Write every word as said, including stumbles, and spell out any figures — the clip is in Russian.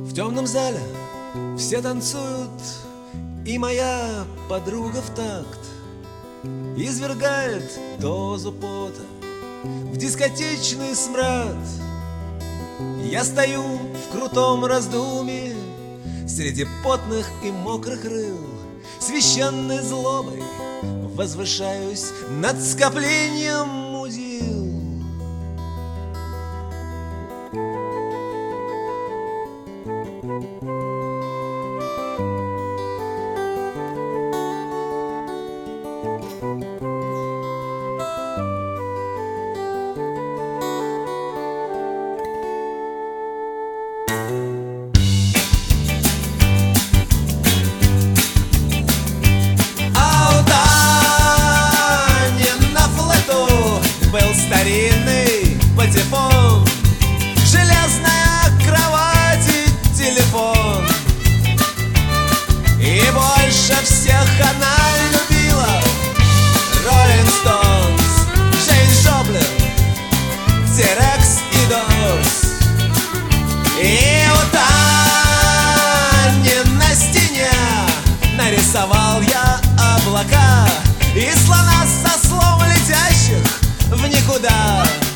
В темном зале все танцуют, и моя подруга в такт извергает дозу пота в дискотечный смрад. Я стою в крутом раздумье среди потных и мокрых рыл, священной злобой возвышаюсь над скоплением мудил. Старинный патефон, железная кровать и телефон. И больше всех она любила Роллинг Стоунс, Джейн Джоплин, Тирекс и Дорс. И у Тани на стене нарисовал я облака и слона со слов летящих в никуда.